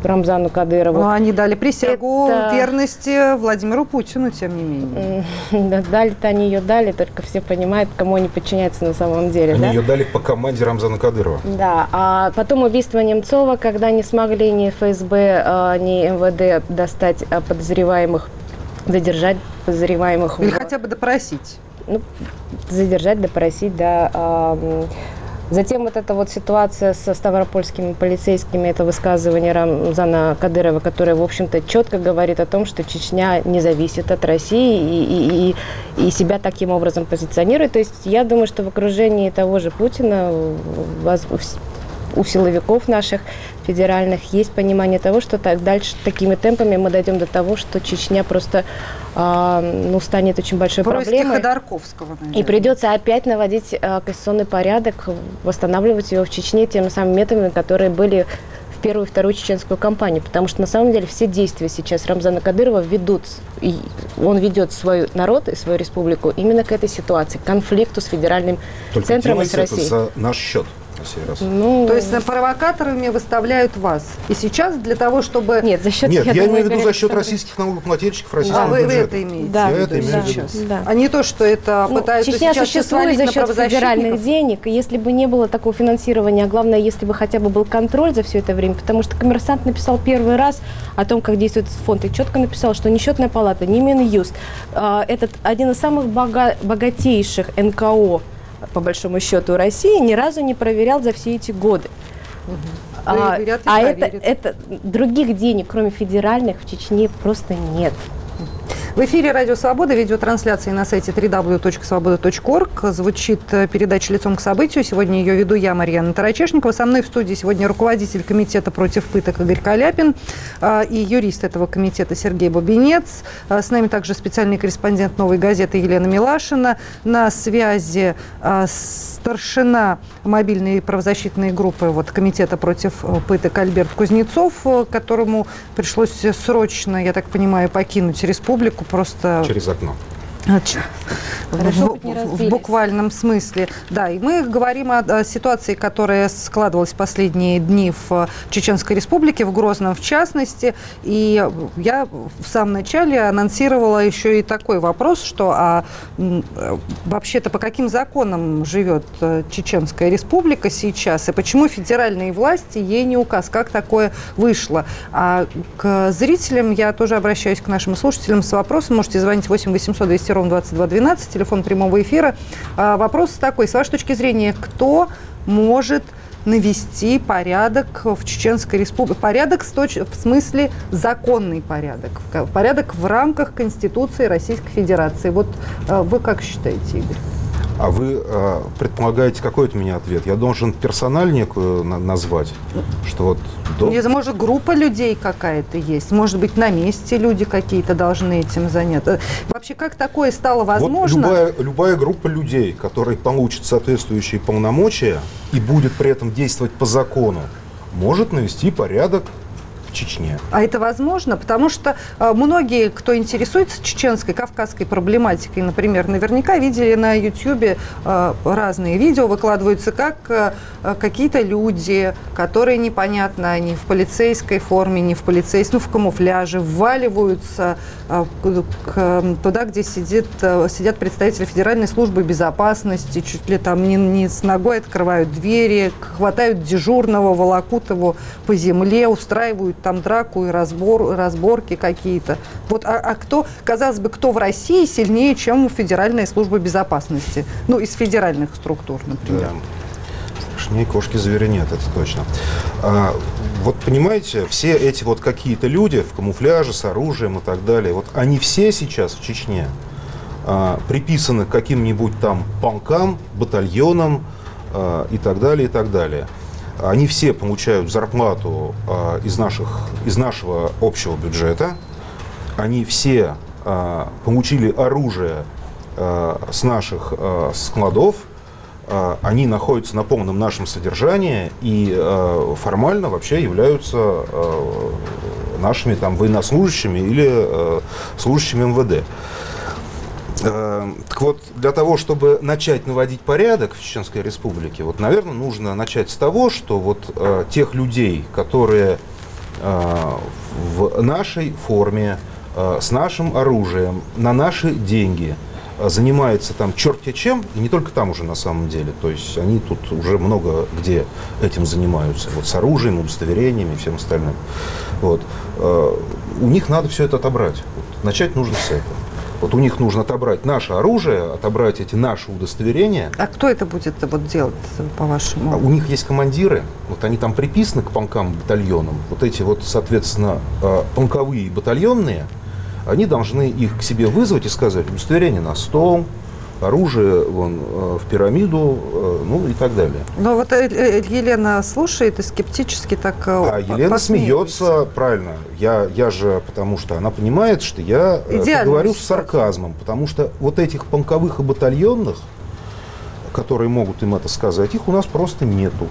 Рамзану Кадырову. Но они дали присягу Это- верности Владимиру Путину, тем не менее. Да, дали-то они ее дали, только все понимают, кому они подчиняются на самом деле. Они да? ее дали по команде Рамзана Кадырова. Да, а потом убийство Немцова, когда не смогли ни ФСБ, ни МВД достать подозреваемых, задержать подозреваемых. Или хотя бы допросить. Ну, задержать, допросить, да. Затем вот эта вот ситуация со ставропольскими полицейскими, это высказывание Рамзана Кадырова, которое, в общем-то, четко говорит о том, что Чечня не зависит от России и себя таким образом позиционирует. То есть я думаю, что в окружении того же Путина, у силовиков наших федеральных есть понимание того, что так дальше такими темпами мы дойдем до того, что Чечня просто станет очень большой проблемой. Ходорковского, наверное. И придется опять наводить конституционный порядок, восстанавливать его в Чечне теми самыми методами, которые были в первую и вторую чеченскую кампанию. Потому что на самом деле все действия сейчас Рамзана Кадырова он ведет свой народ и свою республику именно к этой ситуации, к конфликту с федеральным центром и с Россией. Это за наш счет. Раз. То есть провокаторами выставляют вас. И сейчас для того, чтобы... Нет, за счет... Нет, я думаю, имею в виду за счет Александр- российских налогоплательщиков, российского вы бюджета. это имеете? Да, Я это имею в да, виду. да. А не то, что это пытаются Чечня сейчас существует свалить за на счет федеральных правозащитников. денег. И если бы не было такого финансирования, а главное, если бы хотя бы был контроль за все это время, потому что «Коммерсант» написал первый раз о том, как действует фонд, и четко написал, что ни счетная палата, ни Минюст, этот один из самых богатейших НКО, по большому счету, России, ни разу не проверял за все эти годы. Проверят и проверят. Это других денег, кроме федеральных, в Чечне просто нет. В эфире «Радио Свобода», видеотрансляции на сайте www.svoboda.org. Звучит передача «Лицом к событию». Сегодня ее веду я, Марьяна Тарачешникова. Со мной в студии сегодня руководитель комитета против пыток Игорь Каляпин и юрист этого комитета Сергей Бабинец. С нами также специальный корреспондент «Новой газеты» Елена Милашина. На связи старшина мобильной правозащитной группы комитета против пыток Альберт Кузнецов, которому пришлось срочно, я так понимаю, покинуть республику просто... Через окно. В буквальном смысле. Да, и мы говорим о ситуации, которая складывалась в последние дни в Чеченской Республике, в Грозном в частности. И я в самом начале анонсировала еще и такой вопрос, что вообще-то по каким законам живет Чеченская Республика сейчас, и почему федеральные власти ей не указ, как такое вышло. А к зрителям я тоже обращаюсь, к нашим слушателям с вопросом. Можете звонить 8 800 200 ровно 2212, телефон прямого эфира. Вопрос такой, с вашей точки зрения, кто может навести порядок в Чеченской Республике? Порядок в смысле законный порядок. Порядок в рамках Конституции Российской Федерации. Вот вы как считаете, Игорь? А вы предполагаете, какой от меня ответ? Я должен персональ некую назвать? Что Может, группа людей какая-то есть? Может быть, на месте люди какие-то должны этим заняться? Вообще, как такое стало возможно? Любая группа людей, которые получат соответствующие полномочия и будет при этом действовать по закону, может навести порядок в Чечне. А это возможно? Потому что многие, кто интересуется чеченской, кавказской проблематикой, например, наверняка видели на YouTube разные видео, выкладываются, как какие-то люди, которые непонятно, они в полицейской форме, не в полицейской, в камуфляже, вваливаются туда, где сидят представители Федеральной службы безопасности, чуть ли там не с ногой открывают двери, хватают дежурного, волокут его по земле, устраивают там драку и разборки какие-то. Кто, казалось бы, кто в России сильнее, чем Федеральная служба безопасности? Из федеральных структур, например. Да. Страшнее кошки зверя нет, это точно. Понимаете, все эти какие-то люди в камуфляже, с оружием и так далее, они все сейчас в Чечне приписаны к каким-нибудь там полкам, батальонам и так далее, и так далее. Они все получают зарплату из нашего общего бюджета. Они все получили оружие с наших складов. Они находятся на полном нашем содержании и формально вообще являются нашими военнослужащими или служащими МВД. Так вот, для того, чтобы начать наводить порядок в Чеченской Республике, наверное, нужно начать с того, что тех людей, которые в нашей форме, с нашим оружием, на наши деньги занимается там черт-те чем, и не только там уже на самом деле. То есть они тут уже много где этим занимаются. Вот с оружием, удостоверениями и всем остальным. Вот. У них надо все это отобрать. Вот. Начать нужно с этого. Вот у них нужно отобрать наше оружие, отобрать эти наши удостоверения. А кто это будет вот делать, по-вашему? У них есть командиры, вот они там приписаны к полкам, батальонам. Вот эти вот, соответственно, полковые батальонные, они должны их к себе вызвать и сказать: удостоверение на стол, оружие вон в пирамиду, ну и так далее. Но вот Елена слушает и скептически так Елена смеется, правильно. Я же, потому что она понимает, что я говорю с сарказмом, потому что вот этих полковых и батальонных, которые могут им это сказать, их у нас просто нету.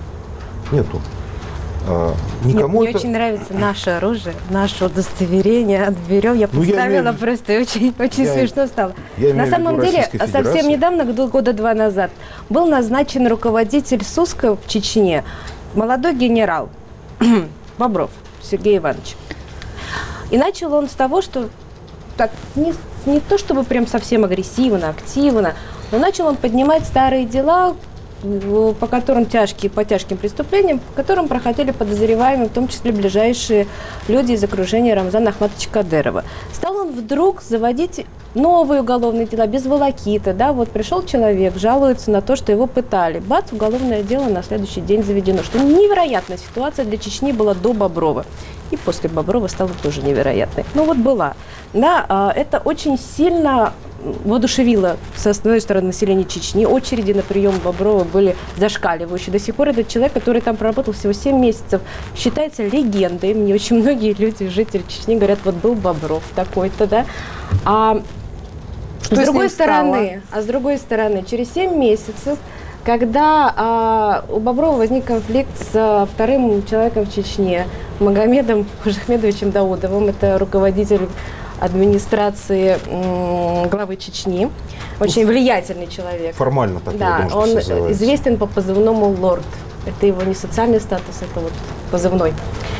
Никому мне очень нравится наше оружие, наше удостоверение. Отберем. Я представила просто, очень смешно стало. На самом деле, совсем недавно, года 2 назад, был назначен руководитель СУСКа в Чечне, молодой генерал Бобров Сергей Иванович. И начал он с того, что так, не то чтобы прям совсем агрессивно, активно, но начал он поднимать старые дела, по которым по тяжким преступлениям, по которым проходили подозреваемые, в том числе ближайшие люди из окружения Рамзана Ахматовича Кадырова. Стал он вдруг заводить новые уголовные дела, без волокиты, да, вот пришел человек, жалуется на то, что его пытали. Бац, уголовное дело на следующий день заведено. Что невероятная ситуация для Чечни была до Боброва. И после Боброва стала тоже невероятной. Ну вот была. Да, это очень сильно воодушевило с одной стороны население Чечни. Очереди на прием Боброва были зашкаливающие. До сих пор этот человек, который там проработал всего 7 месяцев, считается легендой. Мне очень многие люди, жители Чечни, говорят: вот был Бобров такой-то, да. А с другой стороны, через 7 месяцев, когда у Боброва возник конфликт с вторым человеком в Чечне, Магомедом Хужахмедовичем Даудовым, это руководитель администрации главы Чечни, очень влиятельный человек. Формально так. Да, он известен по позывному «Лорд». Это его не социальный статус, это вот позывной.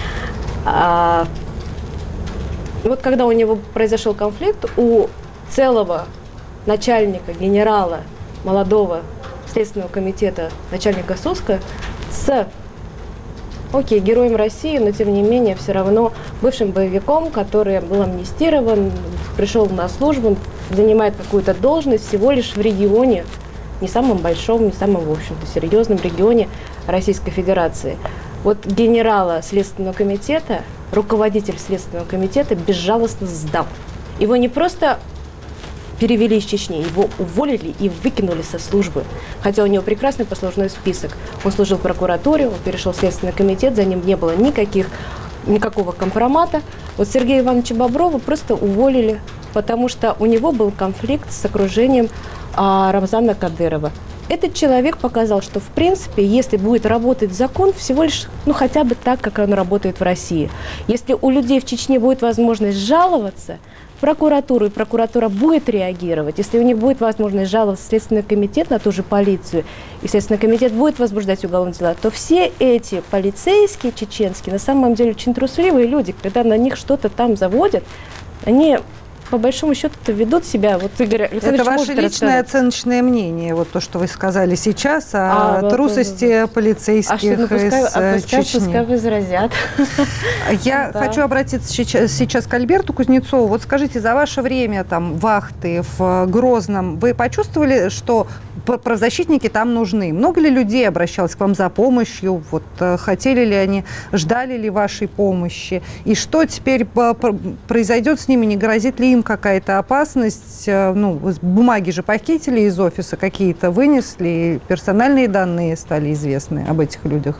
Вот когда у него произошел конфликт, у целого начальника, генерала, молодого Следственного комитета, начальника СУСКа с героем России, но тем не менее все равно бывшим боевиком, который был амнистирован, пришел на службу, занимает какую-то должность всего лишь в регионе, не самом большом, не самом, в общем-то, серьезном регионе Российской Федерации. Вот генерала Следственного комитета, руководитель Следственного комитета безжалостно сдал. Его не просто перевели из Чечни, его уволили и выкинули со службы. Хотя у него прекрасный послужной список. Он служил в прокуратуре, он перешел в Следственный комитет, за ним не было никакого компромата. Вот Сергея Ивановича Боброва просто уволили, потому что у него был конфликт с окружением Рамзана Кадырова. Этот человек показал, что в принципе, если будет работать закон, всего лишь, хотя бы так, как он работает в России. Если у людей в Чечне будет возможность жаловаться прокуратуру, и прокуратура будет реагировать, если у них будет возможность жаловаться в Следственный комитет на ту же полицию, и Следственный комитет будет возбуждать уголовные дела, то все эти полицейские чеченские на самом деле очень трусливые люди, когда на них что-то там заводят, они по большому счету ведут себя, вот Игорь Александрович, это ваше личное оценочное мнение, вот то, что вы сказали сейчас о трусости полицейских из Чечни. Пускай возразят. Я хочу обратиться сейчас к Альберту Кузнецову. Вот скажите, за ваше время там вахты в Грозном вы почувствовали, что правозащитники там нужны? Много ли людей обращалось к вам за помощью? Вот, хотели ли они, ждали ли вашей помощи? И что теперь произойдет с ними? Не грозит ли им какая-то опасность? Бумаги же похитили из офиса, какие-то вынесли, персональные данные стали известны об этих людях.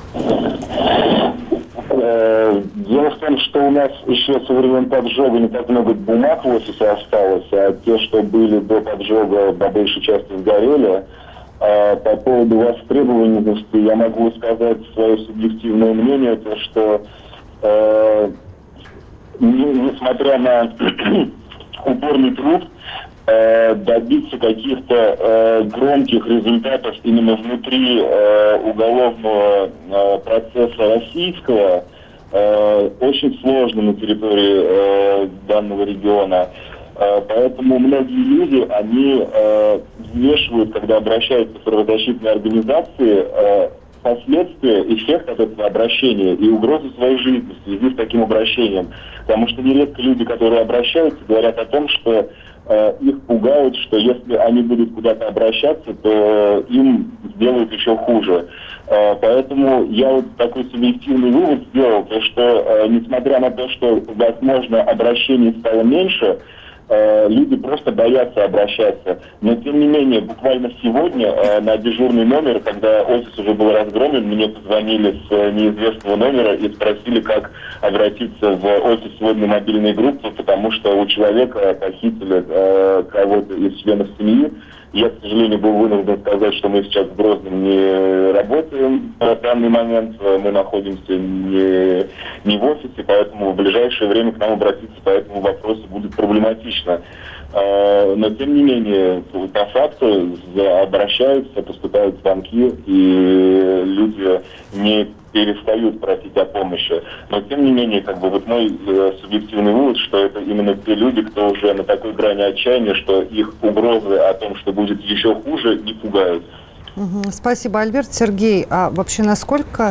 Дело в том, что у нас еще со времен поджога не так много бумаг в офисе осталось, а те, что были до поджога, по большей части сгорели. По поводу востребованности я могу сказать свое субъективное мнение, то что несмотря на упорный труд, добиться каких-то громких результатов именно внутри уголовного процесса российского очень сложно на территории данного региона. Поэтому многие люди, они взвешивают, когда обращаются в правозащитные организации, последствия, эффект от этого обращения и угрозу своей жизни в связи с таким обращением. Потому что нередко люди, которые обращаются, говорят о том, что их пугают, что если они будут куда-то обращаться, то им сделают еще хуже. Поэтому я вот такой субъективный вывод сделал, то что несмотря на то, что, возможно, обращений стало меньше, люди просто боятся обращаться. Но, тем не менее, буквально сегодня на дежурный номер, когда офис уже был разгромлен, мне позвонили с неизвестного номера и спросили, как обратиться в офис сводной мобильной группы, потому что у человека похитили кого-то из членов семьи. Я, к сожалению, был вынужден сказать, что мы сейчас в Грозном не работаем в данный момент, мы находимся не в офисе, поэтому в ближайшее время к нам обратиться по этому вопросу будет проблематично. Но, тем не менее, по факту обращаются, поступают звонки, и люди не перестают просить о помощи. Но, тем не менее, вот мой субъективный вывод, что это именно те люди, кто уже на такой грани отчаяния, что их угрозы о том, что будет еще хуже, не пугают. Спасибо, Альберт. Сергей, а вообще насколько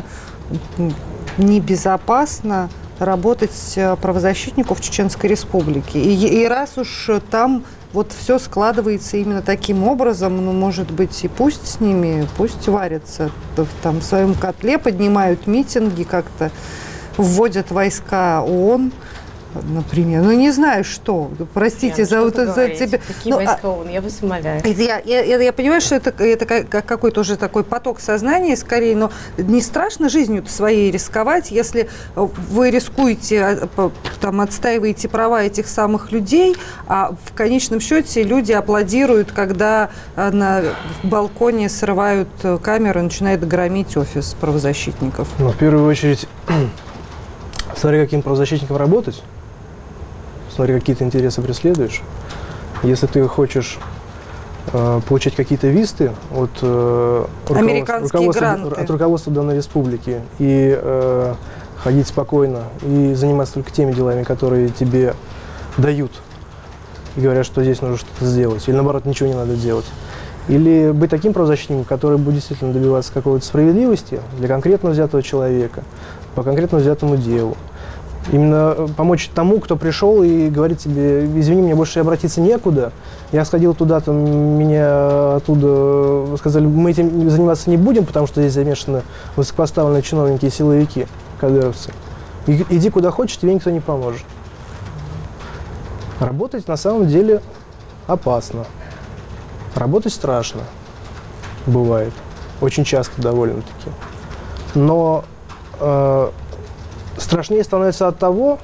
небезопасно работать правозащитнику в Чеченской Республике? И раз уж там вот все складывается именно таким образом, ну, может быть, и пусть с ними, пусть варятся там в своем котле, поднимают митинги, как-то вводят войска ООН, например. Ну, не знаю, что. Простите за вот это. Какие войска ООН? Я вас умоляю. Я понимаю, что это какой-то уже такой поток сознания, скорее, но не страшно жизнью своей рисковать, если вы рискуете, там, отстаиваете права этих самых людей, а в конечном счете люди аплодируют, когда на балконе срывают камеру и начинает громить офис правозащитников. Ну, в первую очередь, смотри, каким правозащитником работать. Смотри, какие ты интересы преследуешь. Если ты хочешь получать какие-то висты от руководства данной республики и ходить спокойно и заниматься только теми делами, которые тебе дают, и говорят, что здесь нужно что-то сделать, или наоборот, ничего не надо делать. Или быть таким правозащитником, который будет действительно добиваться какой-то справедливости для конкретно взятого человека, по конкретно взятому делу. Именно помочь тому, кто пришел и говорит тебе: извини, мне больше обратиться некуда, я сходил туда-то, меня оттуда сказали, мы этим заниматься не будем, потому что здесь замешаны высокопоставленные чиновники и силовики, кадыровцы. Иди куда хочешь, тебе никто не поможет. Работать на самом деле опасно. Работать страшно. Бывает. Очень часто довольно-таки. Но страшнее становится от того,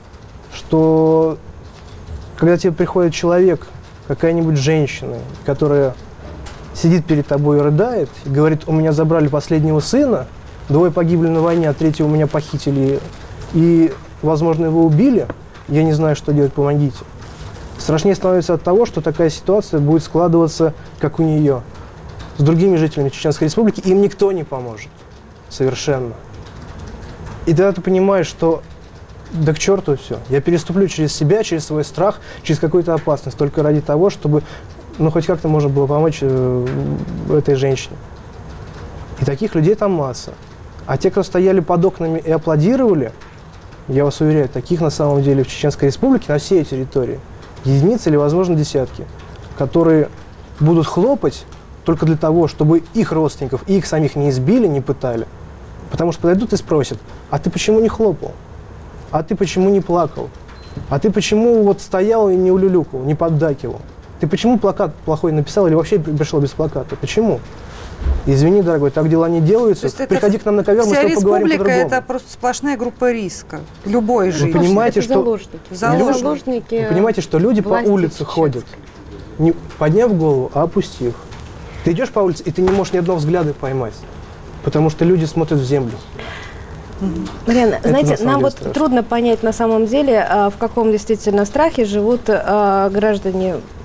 что когда тебе приходит человек, какая-нибудь женщина, которая сидит перед тобой и рыдает, и говорит: у меня забрали последнего сына, 2 погибли на войне, а 3 у меня похитили, и, возможно, его убили, я не знаю, что делать, помогите. Страшнее становится от того, что такая ситуация будет складываться, как у нее, с другими жителями Чеченской Республики, им никто не поможет. Совершенно. И тогда ты понимаешь, что да к черту все. Я переступлю через себя, через свой страх, через какую-то опасность, только ради того, чтобы хоть как-то можно было помочь этой женщине. И таких людей там масса. А те, кто стояли под окнами и аплодировали, я вас уверяю, таких на самом деле в Чеченской Республике, на всей территории, единицы или, возможно, десятки, которые будут хлопать только для того, чтобы их родственников и их самих не избили, не пытали. Потому что подойдут и спросят: а ты почему не хлопал? А ты почему не плакал? А ты почему стоял и не улюлюкал, не поддакивал? Ты почему плакат плохой написал или вообще пришел без плаката? Почему? Извини, дорогой, так дела не делаются. Приходи к нам на ковер, мы с тобой поговорим по-другому. Вся республика – это просто сплошная группа риска. Любой жизни. Вы понимаете, что заложники. Вы понимаете, что люди по улице ходят, не подняв голову, а опустив. Ты идешь по улице, и ты не можешь ни одного взгляда поймать. Потому что люди смотрят в землю. Марьяна, знаете, нам вот трудно понять на самом деле, в каком действительно страхе живут граждане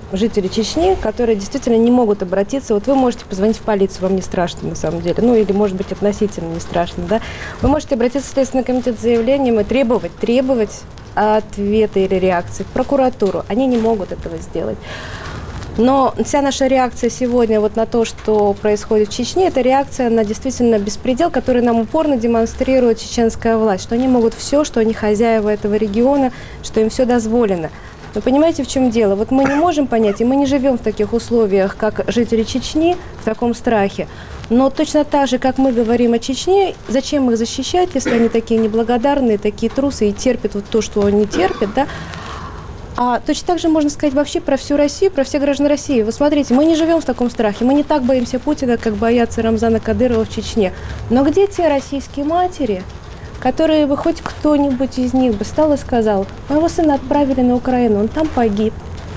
жители Чечни, которые действительно не могут обратиться. Вот вы можете позвонить в полицию, вам не страшно на самом деле, ну или, может быть, относительно не страшно, да. Вы можете обратиться в Следственный комитет с заявлением и требовать ответа или реакции в прокуратуру. Они не могут этого сделать. Но вся наша реакция сегодня вот на то, что происходит в Чечне, это реакция на действительно беспредел, который нам упорно демонстрирует чеченская власть, что они могут все, что они хозяева этого региона, что им все дозволено. Вы понимаете, в чем дело? Вот мы не можем понять, и мы не живем в таких условиях, как жители Чечни, в таком страхе. Но точно так же, как мы говорим о Чечне, зачем их защищать, если они такие неблагодарные, такие трусы и терпят вот то, что они терпят, да? А точно так же можно сказать вообще про всю Россию, про всех граждан России. Вы смотрите, мы не живем в таком страхе, мы не так боимся Путина, как боятся Рамзана Кадырова в Чечне. Но где те российские матери, которые бы хоть кто-нибудь из них бы встал и сказал: моего сына отправили на Украину, он там погиб.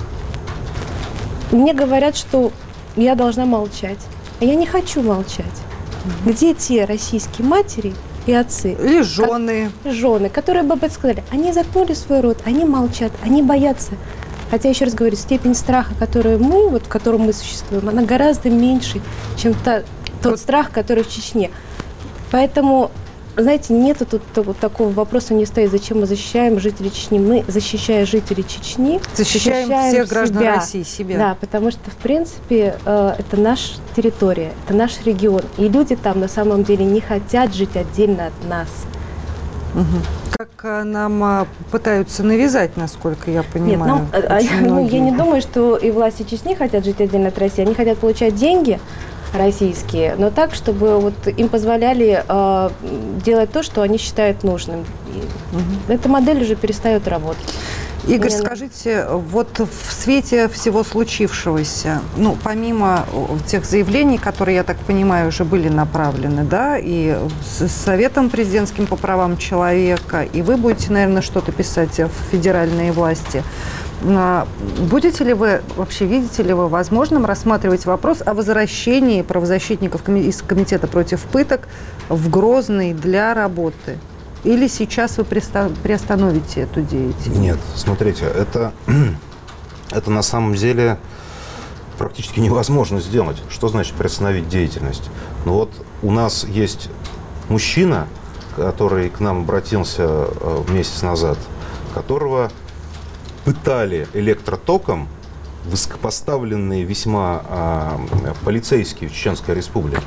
Мне говорят, что я должна молчать. А я не хочу молчать. Где те российские матери и отцы? Или жены. Жены, которые бы сказали: они заткнули свой рот, они молчат, они боятся. Хотя, еще раз говорю, степень страха, которую мы, вот, в котором мы существуем, она гораздо меньше, чем тот страх, который в Чечне. Поэтому, знаете, нету тут такого вопроса, не стоит, зачем мы защищаем жителей Чечни. Мы, защищая жителей Чечни, защищаем всех граждан России, себя. Да, потому что, в принципе, это наша территория, это наш регион. И люди там на самом деле не хотят жить отдельно от нас. Угу. Как нам пытаются навязать, насколько я понимаю. Нет, я не думаю, что и власти Чечни хотят жить отдельно от России. Они хотят получать деньги российские, но так, чтобы вот им позволяли делать то, что они считают нужным. Эта модель уже перестает работать. Игорь, скажите, вот в свете всего случившегося, ну, помимо тех заявлений, которые, я так понимаю, уже были направлены, да, и с Советом президентским по правам человека, и вы будете, наверное, что-то писать в федеральные власти, будете ли вы, вообще видите ли вы возможным рассматривать вопрос о возвращении правозащитников из Комитета против пыток в Грозный для работы? Или сейчас вы приостановите эту деятельность? Нет, смотрите, это на самом деле практически невозможно сделать. Что значит приостановить деятельность? Ну вот у нас есть мужчина, который к нам обратился месяц назад, которого пытали электротоком высокопоставленные весьма полицейские в Чеченской Республике.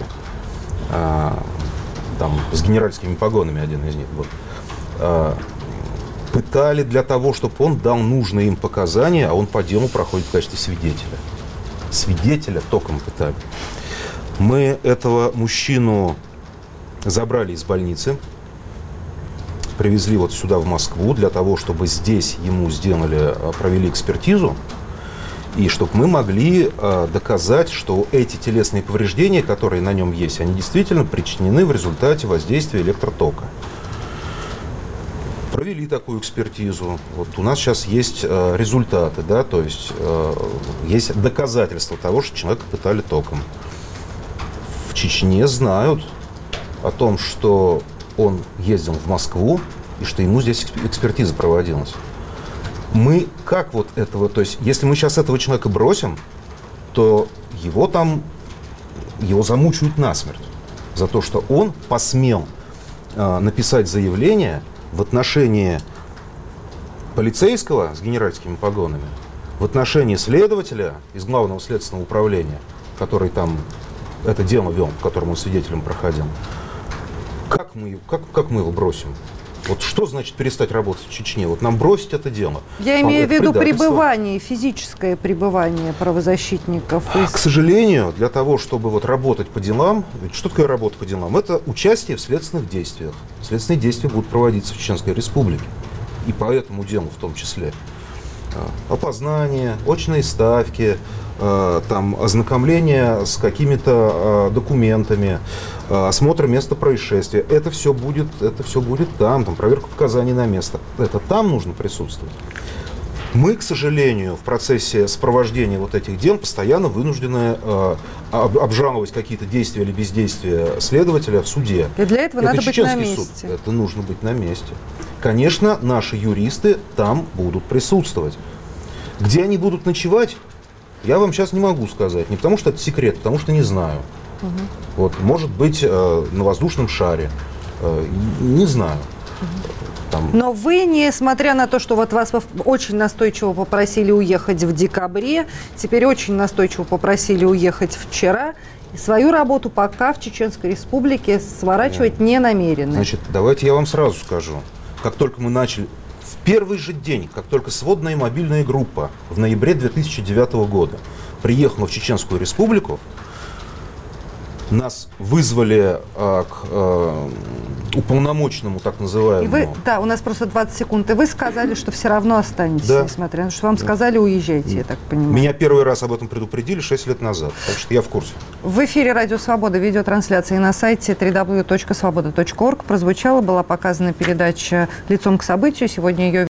Там, с генеральскими погонами один из них был. Пытали для того, чтобы он дал нужные им показания, а он по делу проходит в качестве свидетеля. Свидетеля током пытали. Мы этого мужчину забрали из больницы, привезли вот сюда, в Москву, для того, чтобы здесь ему провели экспертизу, и чтобы мы могли доказать, что эти телесные повреждения, которые на нем есть, они действительно причинены в результате воздействия электротока. Провели такую экспертизу. Вот у нас сейчас есть результаты, да, то есть есть доказательства того, что человека пытали током. В Чечне знают о том, что он ездил в Москву и что ему здесь экспертиза проводилась. Мы как вот этого, то есть если мы сейчас этого человека бросим, то его замучают насмерть за то, что он посмел написать заявление в отношении полицейского с генеральскими погонами, в отношении следователя из Главного следственного управления, который там это дело вел, которому он свидетелем проходил. Как мы его бросим? Вот что значит перестать работать в Чечне? Вот нам бросить это дело. Я имею в виду пребывание, физическое пребывание правозащитников. К сожалению, для того, чтобы вот работать по делам, что такое работа по делам? Это участие в следственных действиях. Следственные действия будут проводиться в Чеченской Республике. И по этому делу в том числе. Опознание, очные ставки, там, ознакомление с какими-то документами, осмотр места происшествия. Это все будет там, проверка показаний на место. Это там нужно присутствовать. Мы, к сожалению, в процессе сопровождения вот этих дел постоянно вынуждены обжаловать какие-то действия или бездействия следователя в суде. И для этого надо быть на месте. Суд. Это нужно быть на месте. Конечно, наши юристы там будут присутствовать. Где они будут ночевать, Я вам сейчас не могу сказать. Не потому что это секрет, потому что не знаю. Вот, может быть, на воздушном шаре. Не знаю. Там. Но вы, несмотря на то, что вот вас очень настойчиво попросили уехать в декабре, теперь очень настойчиво попросили уехать вчера, свою работу пока в Чеченской Республике сворачивать не намерены. Значит, давайте я вам сразу скажу. Как только мы начали, в первый же день, как только сводная мобильная группа в ноябре 2009 года приехала в Чеченскую Республику, нас вызвали к уполномоченному, так называемому. И вы, да, у нас просто 20 секунд. И вы сказали, что все равно останетесь, да. Несмотря на то, что вам сказали, уезжайте, я так понимаю. Меня первый раз об этом предупредили 6 лет назад, так что я в курсе. В эфире «Радио Свобода» видеотрансляции на сайте www.svoboda.org прозвучала, была показана передача «Лицом к событию». Сегодня ее